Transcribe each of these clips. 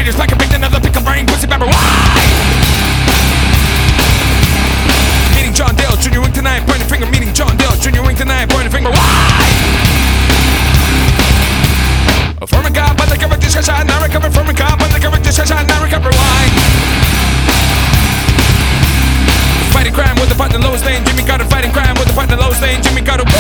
beaters, pack a big another pick a brain, pussy pepper. Why? Meeting John Dale, Junior Wink tonight, pointing finger. Meeting John Dale, Junior Wink tonight, pointing finger. Why? From a cop on the cover, discussion, I recover. From a cop on the cover, discussion, I recover. Why? Fighting crime with the partner lowest lane, Jimmy got it. Fighting crime with the partner lowest lane, Jimmy got it.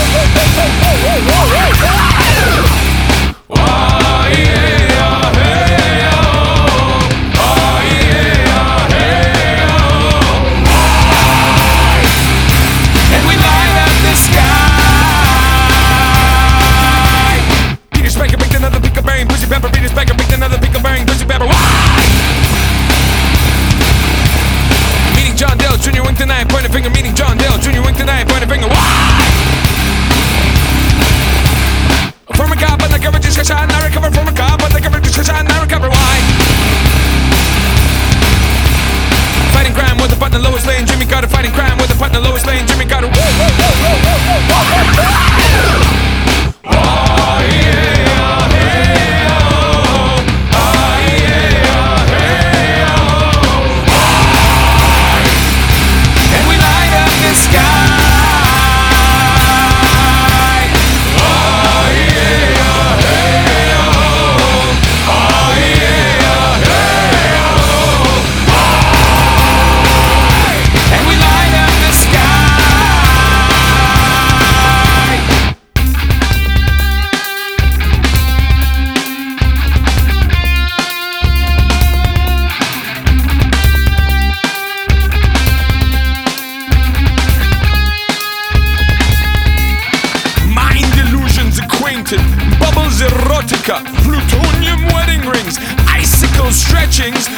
Junior Wink tonight, point a finger. Meeting John Dale, Junior Wink tonight, point a finger. Why? From a cop on the cover, discussion, I recover. From a cop on the cover, discussion, I recover. Why? Fighting crime with the partner lowest lane, Jimmy got it. Fighting crime with the partner lowest lane, Jimmy got it. Bubbles erotica, plutonium wedding rings, icicle stretchings,